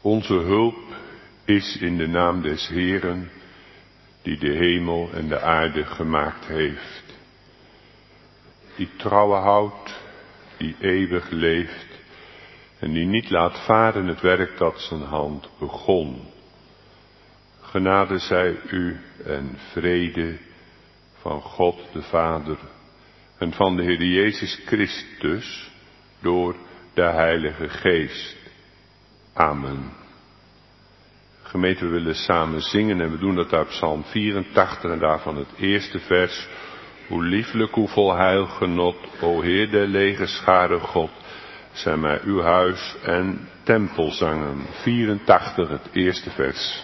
Onze hulp is in de naam des Heeren, die de hemel en de aarde gemaakt heeft. Die trouwen houdt, die eeuwig leeft en die niet laat varen het werk dat zijn hand begon. Genade zij u en vrede van God de Vader en van de Heer Jezus Christus door de Heilige Geest. Amen. Gemeente, we willen samen zingen en we doen dat uit Psalm 84 en daarvan het eerste vers. Hoe lieflijk, hoe vol heilgenot, o Heer der legerscharen God, zijn mij uw huis en tempelzangen. 84, het eerste vers.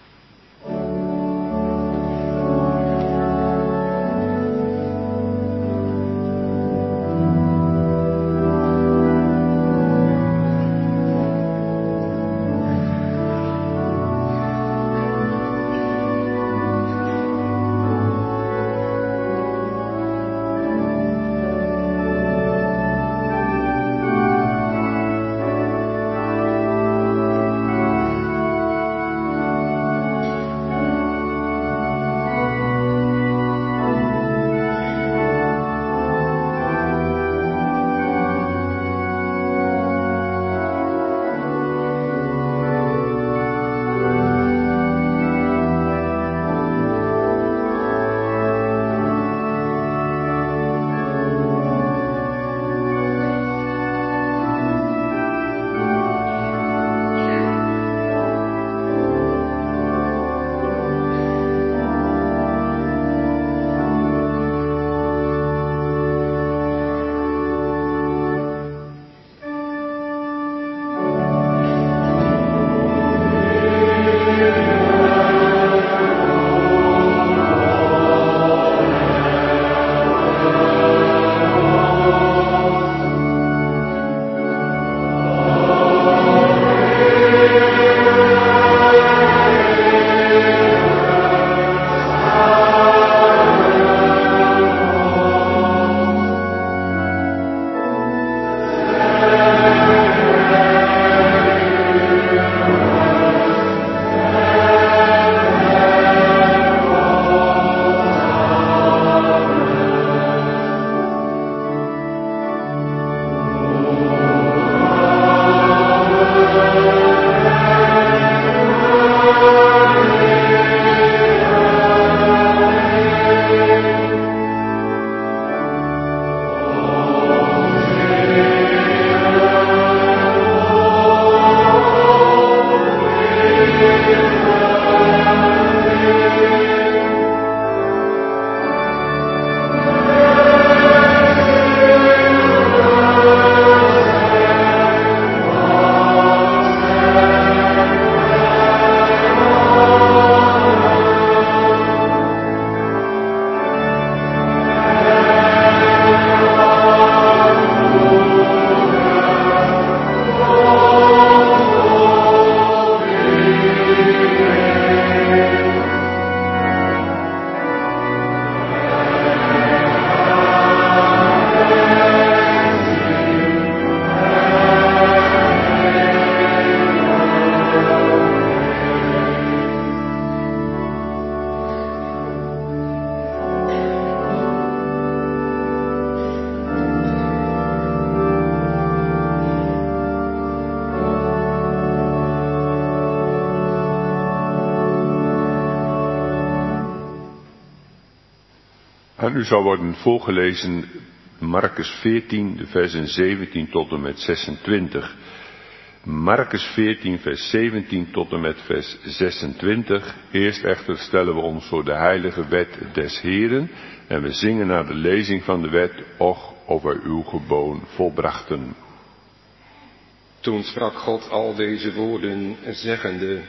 Aan u zal worden voorgelezen Marcus 14, de versen 17 tot en met 26. Marcus 14, vers 17 tot en met vers 26. Eerst echter stellen we ons voor de heilige wet des Heeren en we zingen naar de lezing van de wet, och, of wij uw geboon volbrachten. Toen sprak God al deze woorden, zeggende: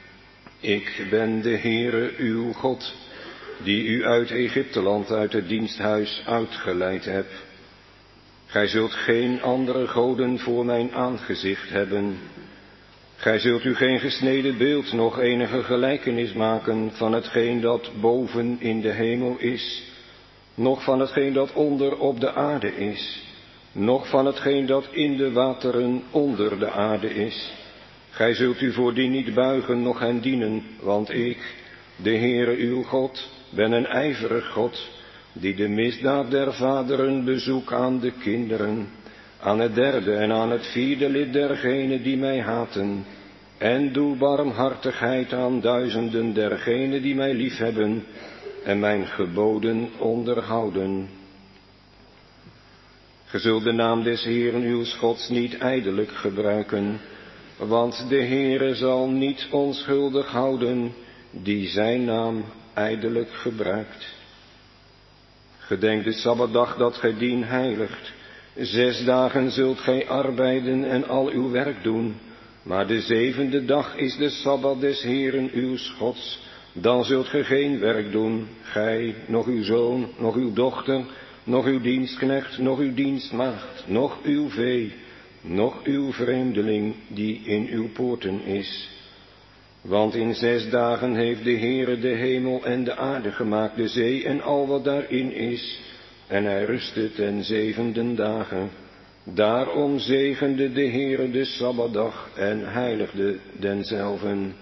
Ik ben de Heere uw God, die u uit Egypteland, uit het diensthuis uitgeleid heb. Gij zult geen andere goden voor mijn aangezicht hebben. Gij zult u geen gesneden beeld, noch enige gelijkenis maken van hetgeen dat boven in de hemel is, noch van hetgeen dat onder op de aarde is, noch van hetgeen dat in de wateren onder de aarde is. Gij zult u voor die niet buigen, noch hen dienen, want ik, de Heere uw God, ben een ijverig God, die de misdaad der vaderen bezoek aan de kinderen, aan het derde en aan het vierde lid dergenen die mij haten, en doe barmhartigheid aan duizenden dergenen die mij liefhebben en mijn geboden onderhouden. Ge zult de naam des Heeren uws Gods niet ijdelijk gebruiken, want de Heere zal niet onschuldig houden die zijn naam ijdelijk gebruikt. Gedenk de Sabbatdag dat gij dien heiligt. 6 dagen zult gij arbeiden en al uw werk doen, maar de 7e dag is de Sabbat des Heeren uws Gods. Dan zult ge geen werk doen, gij, noch uw zoon, noch uw dochter, noch uw dienstknecht, noch uw dienstmaagd, noch uw vee, noch uw vreemdeling die in uw poorten is. Want in 6 dagen heeft de Heere de hemel en de aarde gemaakt, de zee en al wat daarin is, en hij rustte ten 7e dagen. Daarom zegende de Heere de Sabbatdag en heiligde denzelven.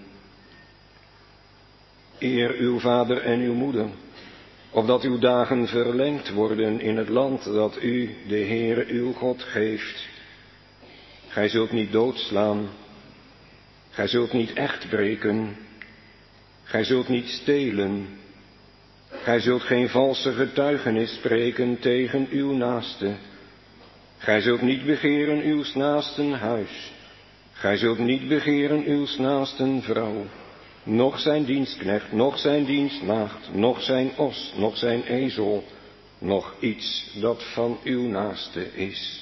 Eer uw vader en uw moeder, opdat uw dagen verlengd worden in het land dat u, de Heere uw God, geeft. Gij zult niet doodslaan, gij zult niet echt breken, gij zult niet stelen, gij zult geen valse getuigenis spreken tegen uw naaste. Gij zult niet begeren uws naasten huis, gij zult niet begeren uws naasten vrouw, noch zijn dienstknecht, noch zijn dienstmaagd, noch zijn os, noch zijn ezel, noch iets dat van uw naaste is.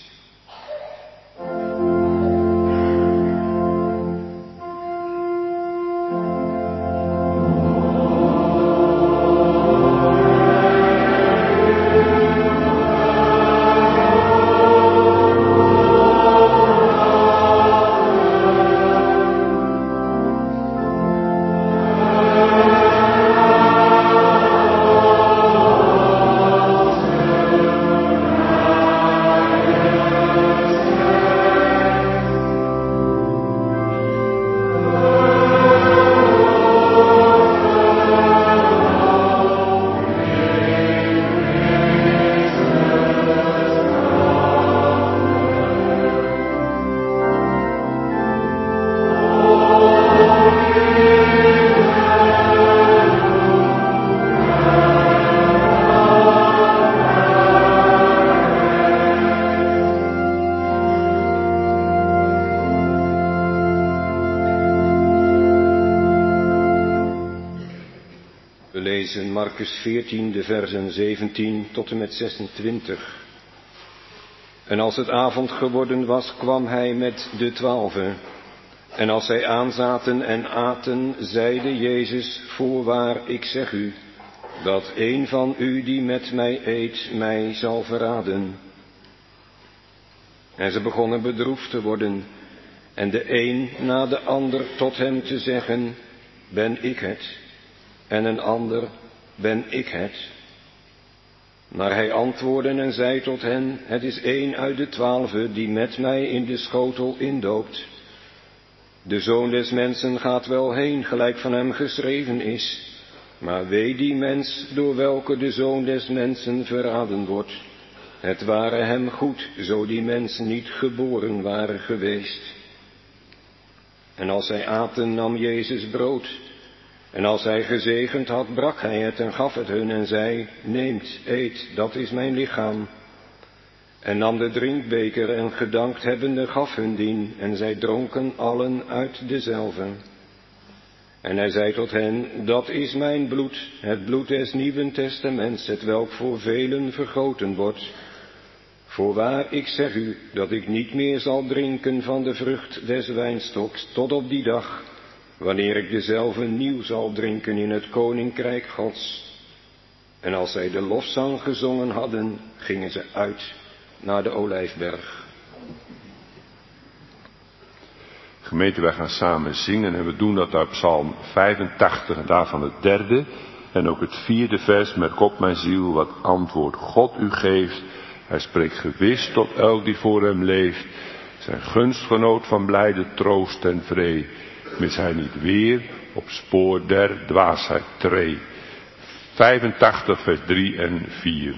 Marcus 14, de versen 17 tot en met 26. En als het avond geworden was, kwam hij met de 12. En als zij aanzaten en aten, zeide Jezus: voorwaar, ik zeg u, dat een van u die met mij eet, mij zal verraden. En ze begonnen bedroefd te worden, en de een na de ander tot hem te zeggen: ben ik het? En een ander: ben ik het? Maar hij antwoordde en zei tot hen: het is een uit de 12 die met mij in de schotel indoopt. De Zoon des Mensen gaat wel heen, gelijk van hem geschreven is. Maar wee die mens door welke de Zoon des Mensen verraden wordt. Het ware hem goed, zo die mens niet geboren ware geweest. En als zij aten, nam Jezus brood. En als hij gezegend had, brak hij het en gaf het hun en zei: neemt, eet, dat is mijn lichaam. En nam de drinkbeker en gedankt hebbende gaf hun dien, en zij dronken allen uit dezelve. En hij zei tot hen: dat is mijn bloed, het bloed des Nieuwen Testaments, hetwelk voor velen vergoten wordt. Voorwaar, ik zeg u, dat ik niet meer zal drinken van de vrucht des wijnstoks, tot op die dag, wanneer ik dezelve nieuw zal drinken in het koninkrijk Gods. En als zij de lofzang gezongen hadden, gingen ze uit naar de Olijfberg. Gemeente, wij gaan samen zingen en we doen dat uit Psalm 85 en daarvan het 3e en ook het 4e vers. Merk op, mijn ziel, wat antwoord God u geeft. Hij spreekt gewis tot elk die voor hem leeft. Zijn gunstgenoot van blijde troost en vree, mis hij niet weer op spoor der dwaasheid tree. 85 vers 3 en 4.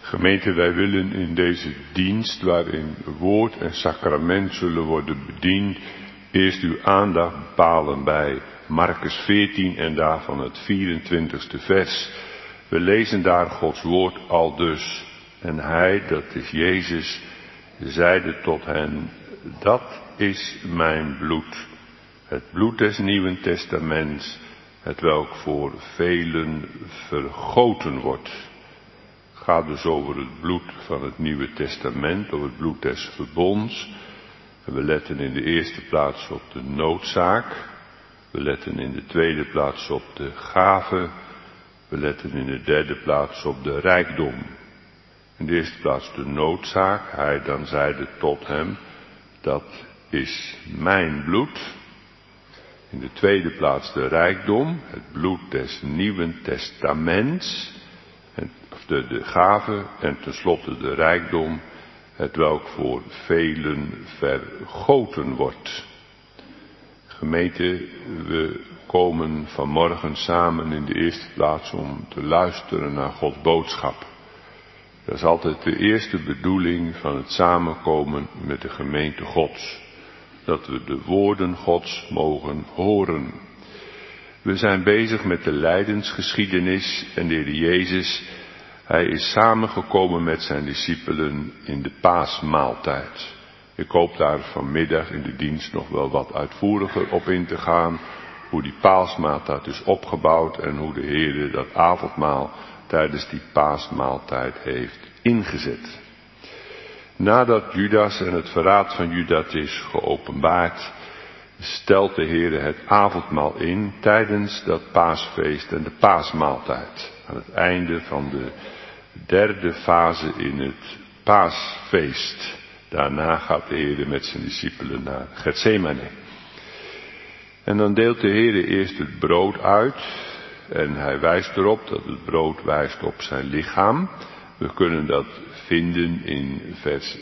Gemeente, wij willen in deze dienst, waarin woord en sacrament zullen worden bediend, eerst uw aandacht bepalen bij Marcus 14 en daarvan het 24e vers. We lezen daar Gods woord aldus. En hij, dat is Jezus, zeide tot hen, dat is mijn bloed, het bloed des Nieuwen Testaments, hetwelk voor velen vergoten wordt. Het gaat dus over het bloed van het Nieuwe Testament, over het bloed des verbonds. En we letten in de eerste plaats op de noodzaak. We letten in de tweede plaats op de gave. We letten in de derde plaats op de rijkdom. In de eerste plaats de noodzaak. Hij dan zeide tot hem, dat is mijn bloed. In de tweede plaats de rijkdom, het bloed des Nieuwen Testaments. Of de gave en tenslotte de rijkdom, hetwelk voor velen vergoten wordt. Gemeente, we komen vanmorgen samen in de eerste plaats om te luisteren naar Gods boodschap. Dat is altijd de eerste bedoeling van het samenkomen met de gemeente Gods. Dat we de woorden Gods mogen horen. We zijn bezig met de lijdensgeschiedenis en de Heer Jezus, hij is samengekomen met zijn discipelen in de paasmaaltijd. Ik hoop daar vanmiddag in de dienst nog wel wat uitvoeriger op in te gaan, hoe die paasmaaltijd is opgebouwd en hoe de Heer dat avondmaal tijdens die paasmaaltijd heeft ingezet. Nadat Judas en het verraad van Judas is geopenbaard, stelt de Heer het avondmaal in tijdens dat paasfeest en de paasmaaltijd. Aan het einde van de derde fase in het paasfeest. Daarna gaat de Heer met zijn discipelen naar Getsemane. En dan deelt de Heer eerst het brood uit. En hij wijst erop dat het brood wijst op zijn lichaam. We kunnen dat vinden in vers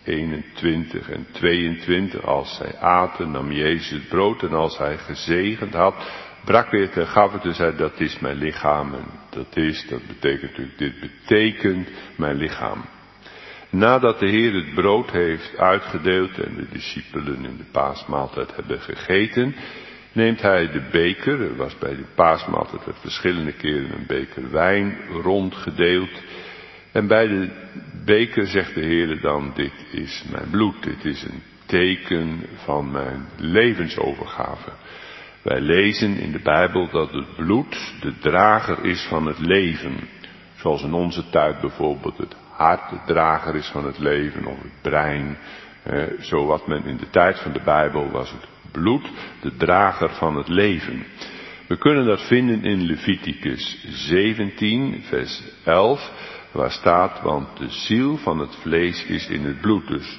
21 en 22. Als zij aten, nam Jezus het brood en als hij gezegend had, brak weer en gaf het en zei, dat is mijn lichaam. En dat betekent natuurlijk, dit betekent mijn lichaam. Nadat de Heer het brood heeft uitgedeeld en de discipelen in de paasmaaltijd hebben gegeten, neemt hij de beker, er was bij de paasmaaltijd verschillende keren een beker wijn rondgedeeld. En bij de beker zegt de Heer dan, dit is mijn bloed, dit is een teken van mijn levensovergave. Wij lezen in de Bijbel dat het bloed de drager is van het leven. Zoals in onze tijd bijvoorbeeld het hart de drager is van het leven of het brein. Zo wat men in de tijd van de Bijbel was het bloed de drager van het leven. We kunnen dat vinden in Leviticus 17 vers 11. Waar staat, want de ziel van het vlees is in het bloed. Dus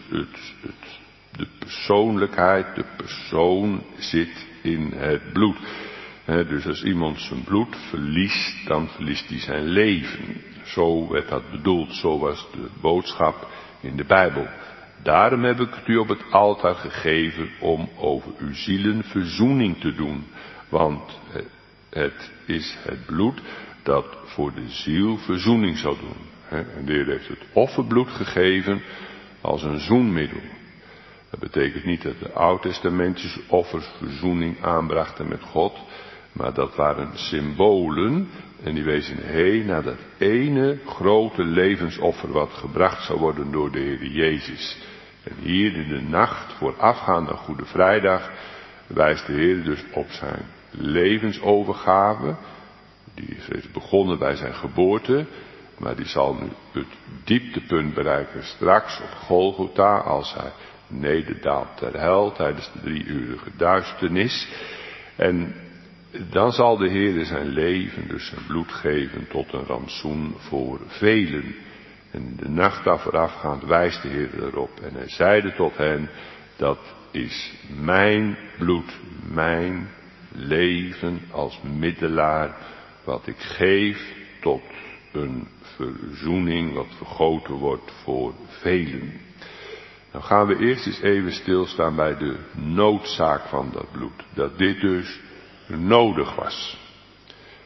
de persoonlijkheid, de persoon zit in het bloed. Dus als iemand zijn bloed verliest, dan verliest hij zijn leven. Zo werd dat bedoeld, zo was de boodschap in de Bijbel. Daarom heb ik het u op het altaar gegeven om over uw zielen verzoening te doen. Want het is het bloed dat voor de ziel verzoening zal doen. En de Heer heeft het offerbloed gegeven als een zoenmiddel. Dat betekent niet dat de oud-testamentische offers verzoening aanbrachten met God, maar dat waren symbolen en die wezen naar dat ene grote levensoffer wat gebracht zou worden door de Heer Jezus. En hier in de nacht voorafgaand aan Goede Vrijdag wijst de Heer dus op zijn levensovergave. Die is begonnen bij zijn geboorte, maar die zal nu het dieptepunt bereiken straks op Golgotha als hij nederdaalt ter hel tijdens de 3-urige duisternis. En dan zal de Heer zijn leven, dus zijn bloed geven tot een rantsoen voor velen. En de nacht daar voorafgaand wijst de Heer erop. En hij zeide tot hen, dat is mijn bloed, mijn leven als middelaar, wat ik geef tot een verzoening wat vergoten wordt voor velen. Dan gaan we eerst eens even stilstaan bij de noodzaak van dat bloed. Dat dit dus nodig was.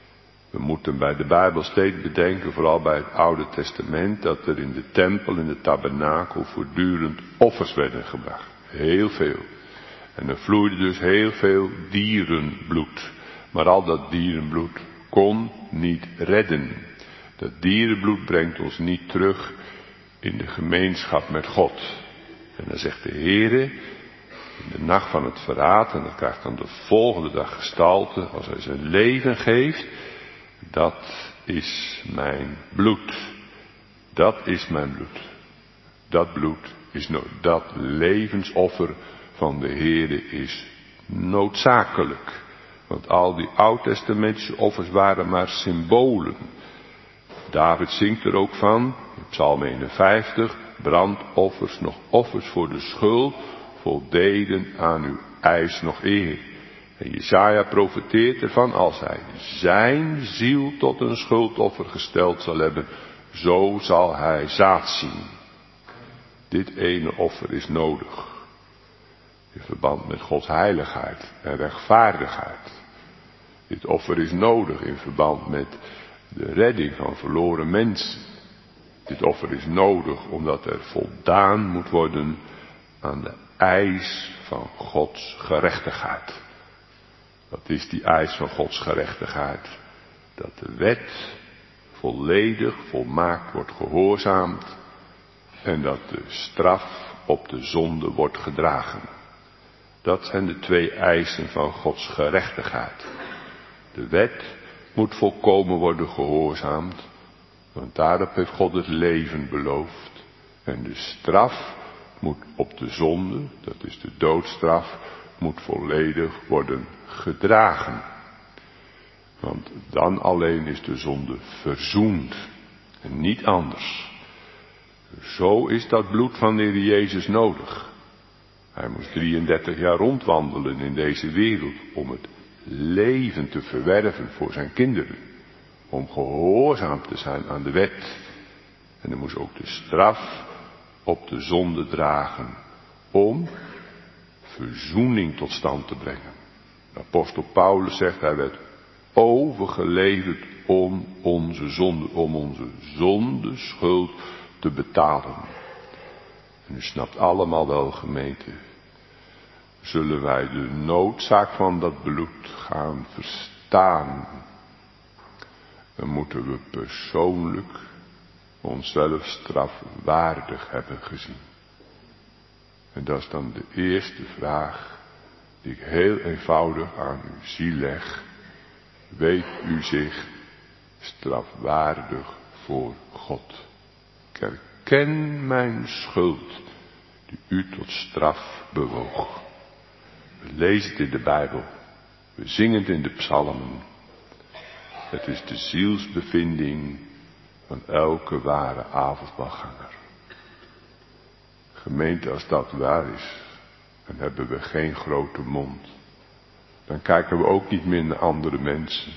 We moeten bij de Bijbel steeds bedenken, vooral bij het Oude Testament, dat er in de tempel, in de tabernakel, voortdurend offers werden gebracht. Heel veel. En er vloeide dus heel veel dierenbloed. Maar al dat dierenbloed kon niet redden. Dat dierenbloed brengt ons niet terug in de gemeenschap met God. En dan zegt de Heere, in de nacht van het verraad, en dat krijgt dan de volgende dag gestalte, als hij zijn leven geeft, dat is mijn bloed. Dat is mijn bloed. Dat bloed is dat levensoffer van de Heere is noodzakelijk. Want al die oud-testamentische offers waren maar symbolen. David zingt er ook van, in Psalm 51, brandoffers, nog offers voor de schuld, voldeden aan uw eis nog eer. En Jesaja profeteert ervan, als hij zijn ziel tot een schuldoffer gesteld zal hebben, zo zal hij zaad zien. Dit ene offer is nodig. In verband met Gods heiligheid en rechtvaardigheid. Dit offer is nodig in verband met de redding van verloren mensen. Dit offer is nodig omdat er voldaan moet worden aan de eis van Gods gerechtigheid. Wat is die eis van Gods gerechtigheid? Dat de wet volledig, volmaakt wordt gehoorzaamd en dat de straf op de zonde wordt gedragen. Dat zijn de twee eisen van Gods gerechtigheid. De wet moet volkomen worden gehoorzaamd, want daarop heeft God het leven beloofd. En de straf moet op de zonde, dat is de doodstraf, moet volledig worden gedragen. Want dan alleen is de zonde verzoend en niet anders. Zo is dat bloed van de Heer Jezus nodig. Hij moest 33 jaar rondwandelen in deze wereld om het leven te verwerven voor zijn kinderen. Om gehoorzaam te zijn aan de wet. En hij moest ook de straf op de zonde dragen om verzoening tot stand te brengen. De apostel Paulus zegt, hij werd overgeleverd om onze zondeschuld te betalen. En u snapt allemaal wel, gemeente, zullen wij de noodzaak van dat bloed gaan verstaan, dan moeten we persoonlijk onszelf strafwaardig hebben gezien. En dat is dan de eerste vraag die ik heel eenvoudig aan uw ziel leg. Weet u zich strafwaardig voor God? Ik herken mijn schuld die u tot straf bewoog. We lezen het in de Bijbel. We zingen het in de psalmen. Het is de zielsbevinding van elke ware avondmaalganger. Gemeente, als dat waar is, dan hebben we geen grote mond. Dan kijken we ook niet meer naar andere mensen.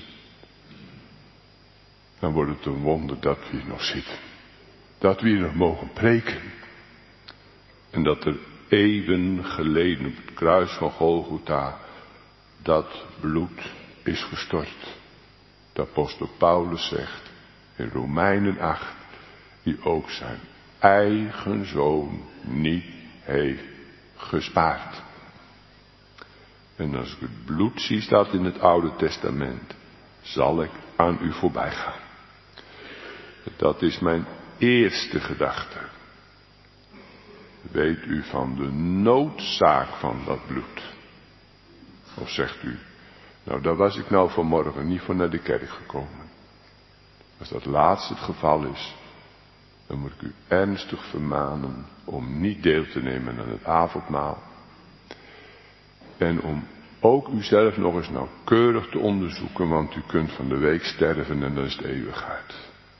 Dan wordt het een wonder dat we hier nog zitten. Dat we hier nog mogen preken. En dat er eeuwen geleden op het kruis van Golgotha dat bloed is gestort. De apostel Paulus zegt in Romeinen 8, die ook zijn eigen zoon niet heeft gespaard. En als ik het bloed zie, staat in het Oude Testament, zal ik aan u voorbij gaan. Dat is mijn eerste gedachte. Weet u van de noodzaak van dat bloed? Of zegt u, nou daar was ik nou vanmorgen niet voor naar de kerk gekomen. Als dat laatste het geval is, dan moet ik u ernstig vermanen om niet deel te nemen aan het avondmaal. En om ook uzelf nog eens nauwkeurig te onderzoeken, want u kunt van de week sterven en dan is het eeuwigheid.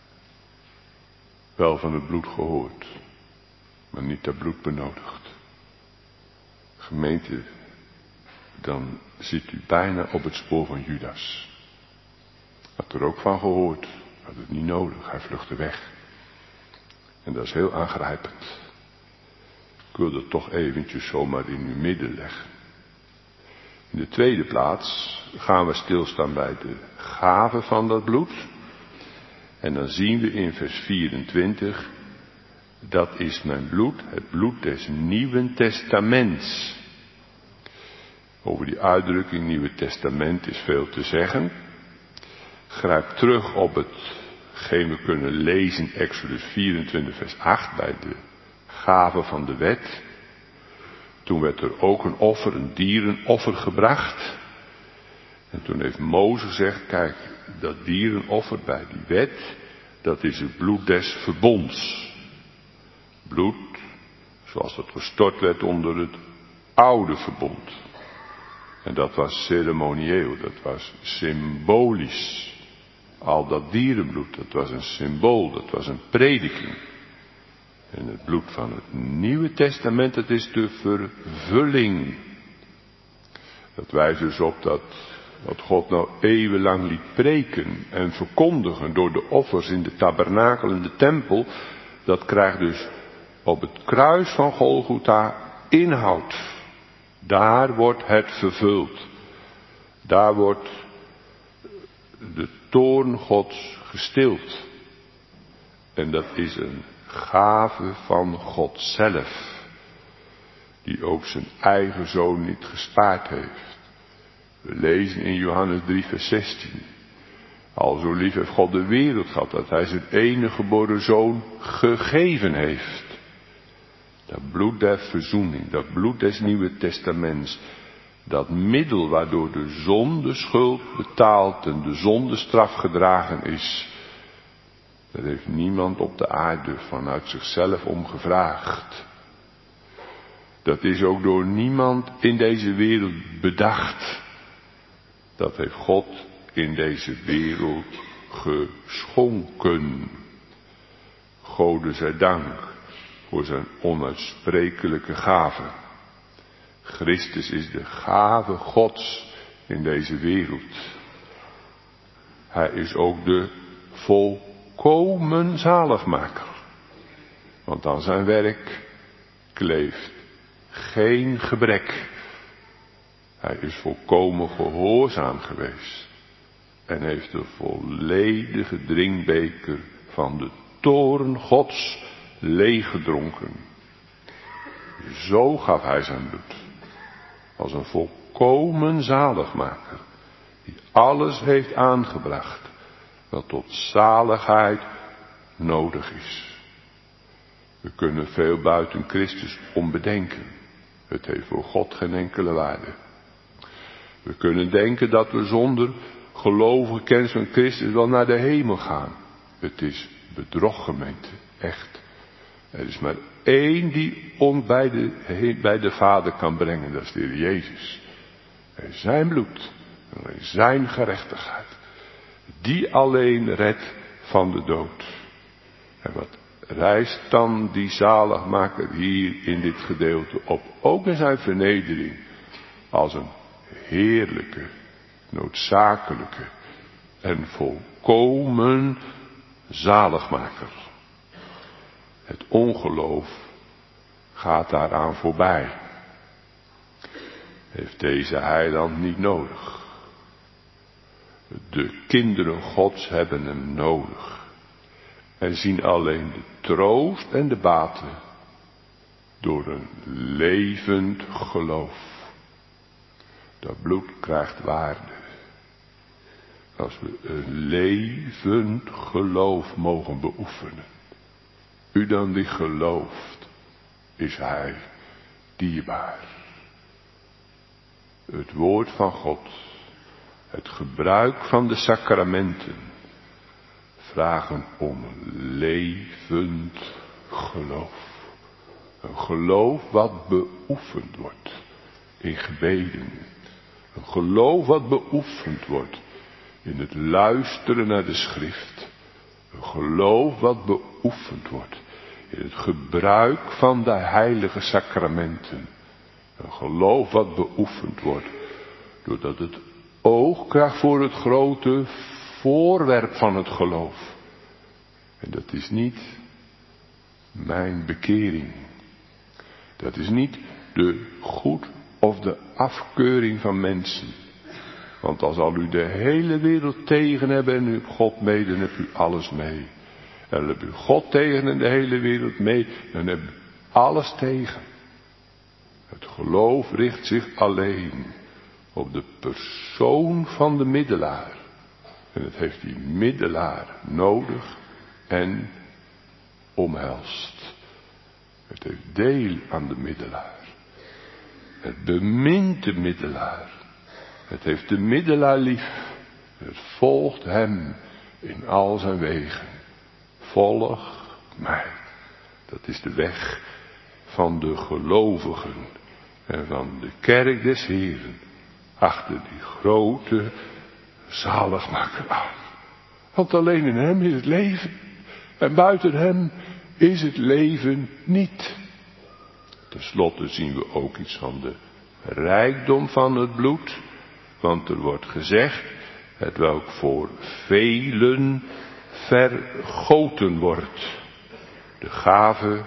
Wel van het bloed gehoord, maar niet dat bloed benodigd. Gemeente, dan zit u bijna op het spoor van Judas. Had er ook van gehoord, had het niet nodig, hij vluchtte weg. En dat is heel aangrijpend. Ik wil dat toch eventjes zomaar in uw midden leggen. In de tweede plaats gaan we stilstaan bij de gave van dat bloed. En dan zien we in vers 24, dat is mijn bloed, het bloed des Nieuwen Testaments. Over die uitdrukking Nieuwe Testament is veel te zeggen. Grijp terug op hetgeen we kunnen lezen in Exodus 24 vers 8 bij de gave van de wet. Toen werd er ook een dierenoffer gebracht. En toen heeft Mozes gezegd, kijk, dat dierenoffer bij die wet, dat is het bloed des verbonds. Bloed, zoals dat gestort werd onder het oude verbond. En dat was ceremonieel, dat was symbolisch. Al dat dierenbloed, dat was een symbool, dat was een prediking. En het bloed van het Nieuwe Testament, dat is de vervulling. Dat wijst dus op dat wat God nou eeuwenlang liet preken en verkondigen door de offers in de tabernakel en de tempel, dat krijgt dus op het kruis van Golgotha inhoud. Daar wordt het vervuld. Daar wordt de toorn Gods gestild. En dat is een gave van God zelf, die ook zijn eigen zoon niet gespaard heeft. We lezen in Johannes 3 vers 16. Al zo lief heeft God de wereld gehad, dat hij zijn enige geboren zoon gegeven heeft. Dat bloed der verzoening, dat bloed des Nieuwe Testaments, dat middel waardoor de zondeschuld betaald en de zondestraf gedragen is. Daar heeft niemand op de aarde vanuit zichzelf om gevraagd. Dat is ook door niemand in deze wereld bedacht. Dat heeft God in deze wereld geschonken. Gode zij dank voor zijn onuitsprekelijke gave. Christus is de gave Gods in deze wereld. Hij is ook de volkomen zaligmaker. Want aan zijn werk kleeft geen gebrek. Hij is volkomen gehoorzaam geweest. En heeft de volledige drinkbeker van de toorn Gods leeggedronken. Zo gaf hij zijn bloed. Als een volkomen zaligmaker. Die alles heeft aangebracht. Wat tot zaligheid nodig is. We kunnen veel buiten Christus onbedenken. Het heeft voor God geen enkele waarde. We kunnen denken dat we zonder gelovige kennis van Christus wel naar de hemel gaan. Het is bedrog, gemeente. Echt. Er is maar één die ons bij de Vader kan brengen. Dat is de Heer Jezus. En zijn bloed. En zijn gerechtigheid. Die alleen redt van de dood. En wat rijst dan die zaligmaker hier in dit gedeelte op? Ook in zijn vernedering. Als een heerlijke, noodzakelijke en volkomen zaligmaker. Het ongeloof gaat daaraan voorbij. Heeft deze heiland niet nodig. De kinderen Gods hebben hem nodig. En zien alleen de troost en de baten door een levend geloof. Dat bloed krijgt waarde. Als we een levend geloof mogen beoefenen. U dan die gelooft, is hij dierbaar. Het woord van God, het gebruik van de sacramenten, vragen om levend geloof. Een geloof wat beoefend wordt in gebeden. Een geloof wat beoefend wordt in het luisteren naar de schrift. Een geloof wat beoefend wordt in het gebruik van de heilige sacramenten. Een geloof wat beoefend wordt doordat het oog krijgt voor het grote voorwerp van het geloof. En dat is niet mijn bekering. Dat is niet de goed of de afkeuring van mensen. Want dan zal u de hele wereld tegen hebben en u hebt God mee, dan hebt u alles mee. En dan hebt u God tegen en de hele wereld mee, dan hebt u alles tegen. Het geloof richt zich alleen op de persoon van de middelaar. En het heeft die middelaar nodig en omhelst. Het heeft deel aan de middelaar. Het bemint de middelaar. Het heeft de middelaar lief. Het volgt hem in al zijn wegen. Volg mij. Dat is de weg van de gelovigen en van de kerk des Heeren. Achter die grote zaligmaker aan. Want alleen in hem is het leven. En buiten hem is het leven niet. Ten slotte zien we ook iets van de rijkdom van het bloed. Want er wordt gezegd, het welk voor velen vergoten wordt. De gave,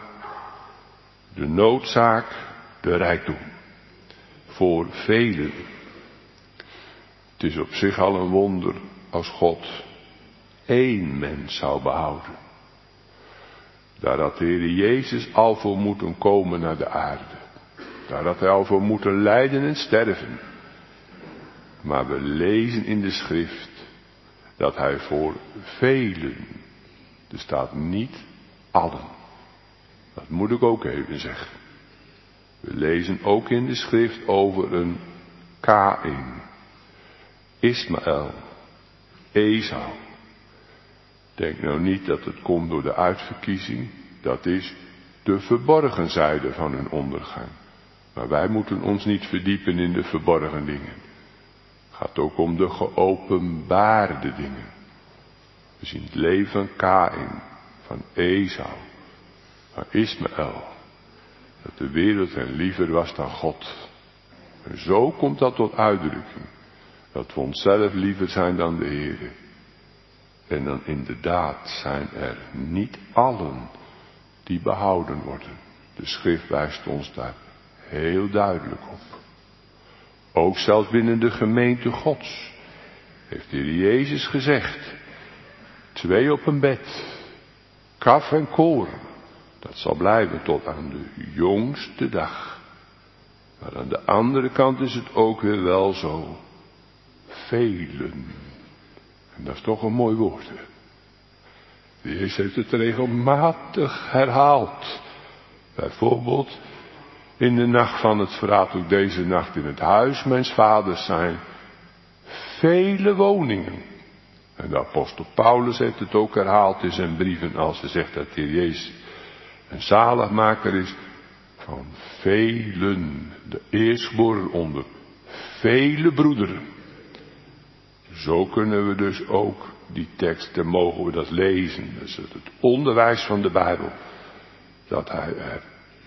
de noodzaak, de rijkdom. Voor velen. Het is op zich al een wonder als God één mens zou behouden. Daar had de Heer Jezus al voor moeten komen naar de aarde. Daar had hij al voor moeten lijden en sterven. Maar we lezen in de schrift dat hij voor velen, er staat niet allen. Dat moet ik ook even zeggen. We lezen ook in de schrift over een Kaïn, Ismaël, Esau. Denk nou niet dat het komt door de uitverkiezing. Dat is de verborgen zijde van hun ondergang. Maar wij moeten ons niet verdiepen in de verborgen dingen. Het gaat ook om de geopenbaarde dingen. We zien het leven van Kaïn, van Esau, van Ismaël. Dat de wereld hen liever was dan God. En zo komt dat tot uitdrukking. Dat we onszelf liever zijn dan de Heer. En dan inderdaad zijn er niet allen die behouden worden. De schrift wijst ons daar heel duidelijk op. Ook zelfs binnen de gemeente Gods heeft de Heer Jezus gezegd. 2 op een bed, kaf en koren, dat zal blijven tot aan de jongste dag. Maar aan de andere kant is het ook weer wel zo. Velen. En dat is toch een mooi woord. Hè? De Jezus heeft het regelmatig herhaald. Bijvoorbeeld in de nacht van het verraad, ook deze nacht in het huis mijns vaders zijn vele woningen. En de apostel Paulus heeft het ook herhaald in zijn brieven als hij zegt dat de Heer Jezus een zaligmaker is van velen, de eerstgeboren onder vele broederen. Zo kunnen we dus ook die teksten, mogen we dat lezen. Dat is het onderwijs van de Bijbel. Dat hij er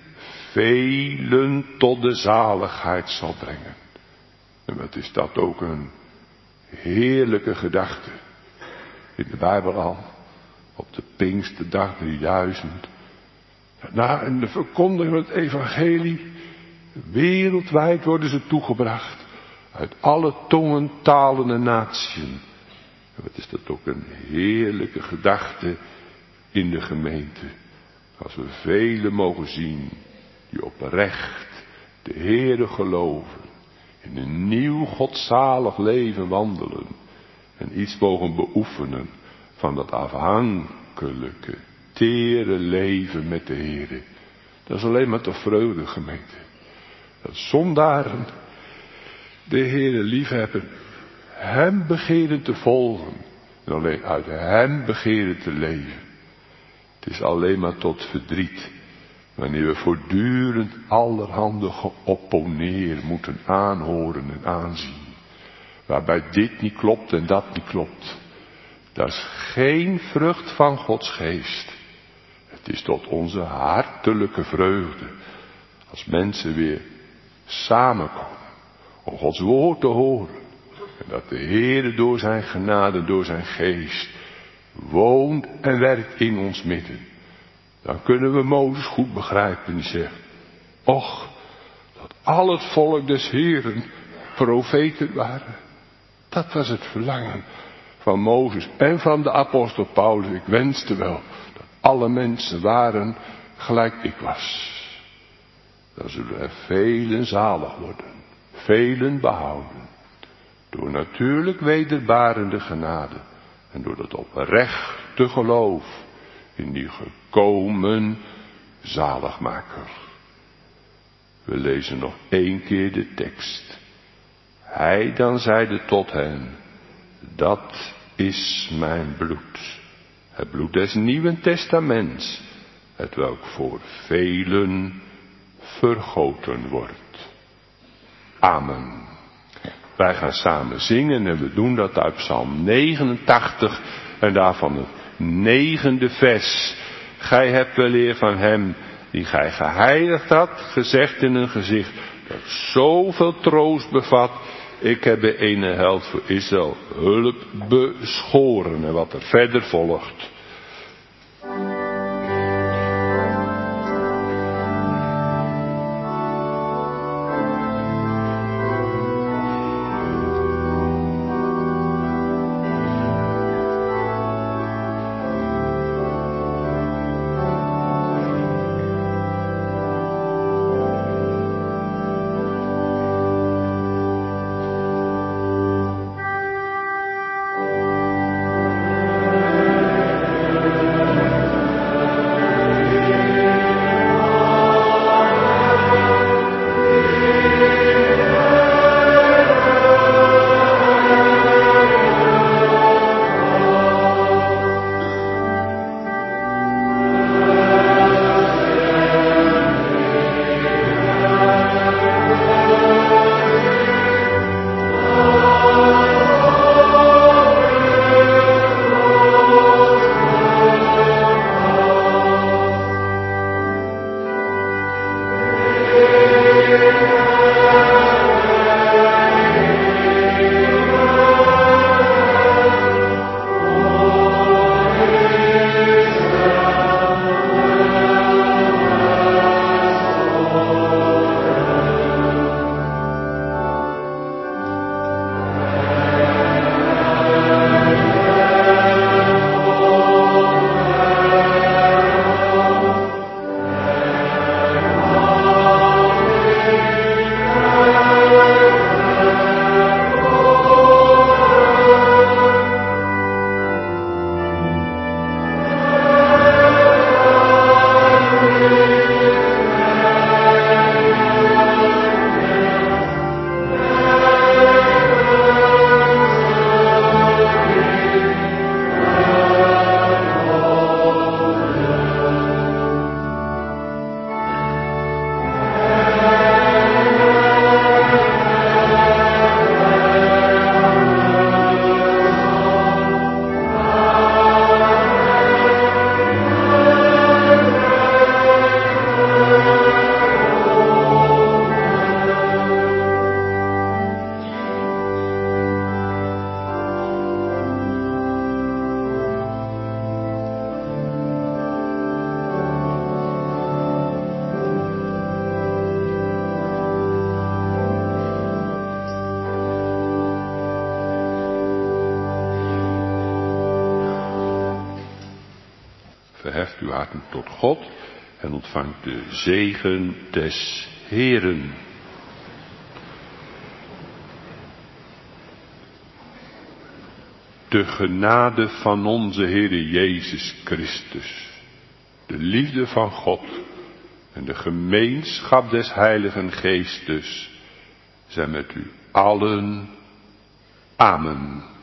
velen tot de zaligheid zal brengen. En wat is dat ook een heerlijke gedachte. In de Bijbel al. Op de Pinksterdag 3000. Daarna in de verkondiging van het evangelie. Wereldwijd worden ze toegebracht. Uit alle tongen, talen en natieën. En wat is dat ook een heerlijke gedachte in de gemeente. Als we velen mogen zien die oprecht de Heere geloven. In een nieuw godzalig leven wandelen. En iets mogen beoefenen van dat afhankelijke, tere leven met de Heere. Dat is alleen maar toch vreugde, gemeente. Dat zondaren de Heere liefhebben, hem begeren te volgen en alleen uit hem begeren te leven. Het is alleen maar tot verdriet wanneer we voortdurend allerhande geopponeer moeten aanhoren en aanzien. Waarbij dit niet klopt en dat niet klopt. Dat is geen vrucht van Gods geest. Het is tot onze hartelijke vreugde als mensen weer samenkomen om Gods woord te horen. En dat de Heere door zijn genade, door zijn geest woont en werkt in ons midden. Dan kunnen we Mozes goed begrijpen die zegt, och, Dat al het volk des Heeren profeten waren. Dat was het verlangen van Mozes en van de apostel Paulus. Ik wenste wel dat alle mensen waren gelijk ik was. Dan zullen er velen zalig worden, velen behouden. Door natuurlijk wederbarende genade en door dat oprechte geloof in die gekomen zaligmaker. We lezen nog 1 keer de tekst. Hij dan zeide tot hen, dat is mijn bloed. Het bloed des Nieuwen Testaments, hetwelk voor velen vergoten wordt. Amen. Wij gaan samen zingen en we doen dat uit Psalm 89 en daarvan het 9e vers. Gij hebt weleer van hem die gij geheiligd had, gezegd in een gezicht dat zoveel troost bevat. Ik heb bij ene held voor Israël hulp beschoren. En wat er verder volgt. Verheft uw harten tot God en ontvangt de zegen des Heeren. De genade van onze Heere Jezus Christus, de liefde van God en de gemeenschap des Heiligen Geestes zijn met u allen. Amen.